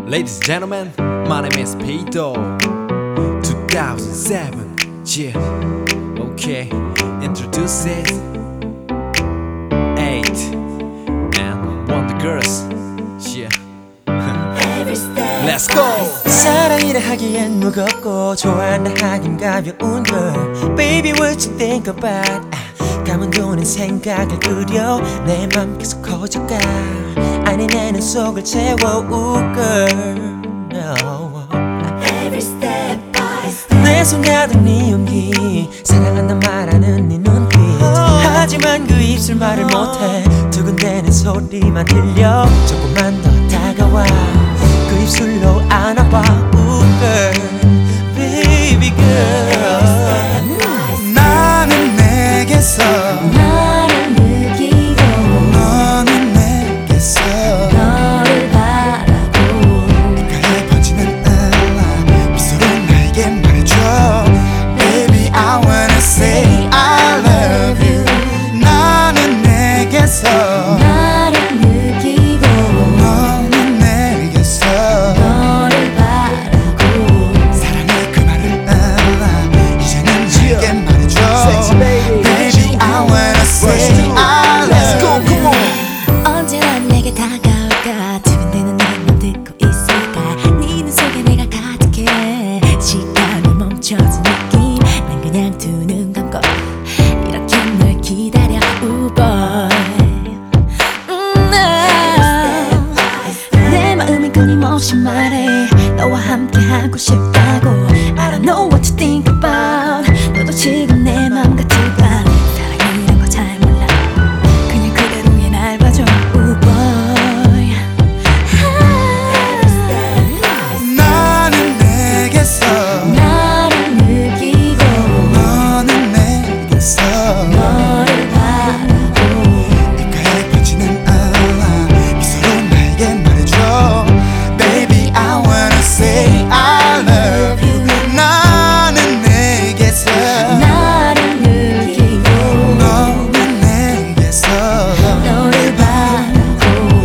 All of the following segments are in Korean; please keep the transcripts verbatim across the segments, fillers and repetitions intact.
Ladies and gentlemen, my name is Pito. two thousand seven, yeah. Okay, introduce it. Eight and Wonder Girls, yeah. Let's go. 사랑이라 하기엔 무겁고 좋아한다 하긴 가벼운 걸. Baby, what you think about? 가면 도는 생각을 그려 내 맘 계속 커져가. 아니 내 눈 속을 채워 우 girl. No. Every step by step 내 손 가득 네 용기 사랑한다 말하는 네 눈빛. 하지만 그 입술 말을 못해 두근대는 소리만 들려. 조금만 더 다가와 그 입술로 안아봐 우 girl. Baby girl. 나는 내게서 나를 느끼고 너는 내게서 너를 바라고 귓가에 퍼지는 알람 미소로 나에게 말해줘 Baby I wanna say I love you 나는 내게서 나를 느끼고 너는 내게서 너를 바라고 사랑의 그 말을 알아 이제는 내게 말해줘 Baby I wanna say I love you 언제나 내게 다가올까 두근대는 내맘 듣고 있을까 네 눈 속에 내가 가득해 시간이 멈춰진 느낌 난 그냥 두 눈 감고 이렇게 널 기다려 우 boy 음, 내 마음이 끊임없이 말해 너와 함께 하고 싶다고 I don't know what to think about 너도 지금 내 맘 같을까 사랑이란 거 잘 몰라 그냥 그대로의 날 봐줘 우 boy 나는 내게서 나를 느끼고 너는 내게서 너를 바라고 귓가에 퍼지는 알람 미소로 나에게 말해줘 Baby I wanna say I love you 나는 내게서 나를 느끼고 너는 내게서 너를 바라고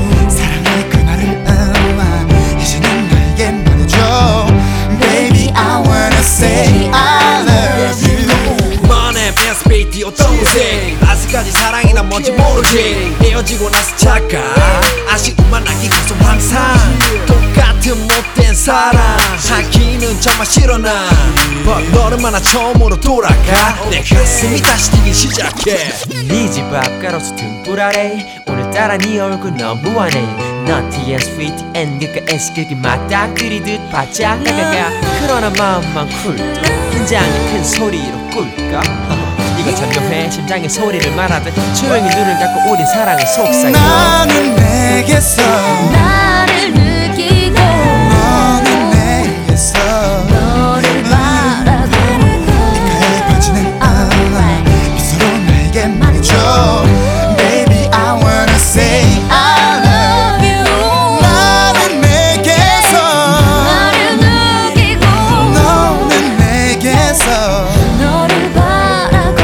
사랑의 그 말을 알아 이제는 나에게 말해줘 Baby I wanna say I love you My name is Pito 동생. 아직까지 사랑이란 뭔지 모르지. 헤어지고 나서 착각 아쉬움만 남긴 계속 항상 똑같은 못된 사랑 하기는 정말 싫어 난 But 너는 만나 처음으로 돌아가 내 가슴이 다시 뛰기 시작해. 네 집 앞 가로수 등불 아래 오늘따라 네 얼굴 너무 환해. Naughty and sweet and 귓가에서 그게 맞닥뜨리듯 바짝 다가가. 그러나 마음만 쿨뚝 긴장이 큰 소리로 꿀까. 네가 전명해 심장의 소리를 말하듯 조용히 눈을 감고 우린 사랑을 속삭여. 나는 내게서 나를 느끼고 너는 내게서 너를 바라고 귓가에 퍼지는 알람 미소로 나에게 말해줘 Baby I wanna say I love you 나는 내게서 나를 느끼고 너는 내게서 너를 바라고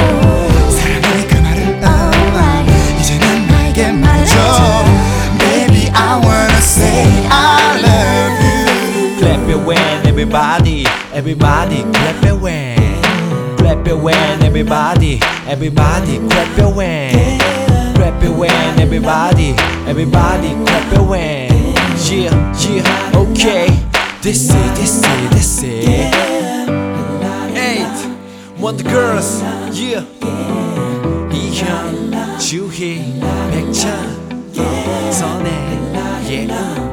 사랑의 그 말을 알아 이제는 나에게 말해줘 Baby I wanna say I love you Clap your hand everybody everybody clap your hand clap your hand everybody everybody clap your hand clap your hand everybody everybody clap your hand yeah yeah okay this is this is this is eight Wonder Girls yeah 이현 주희 백찬 선혜 yeah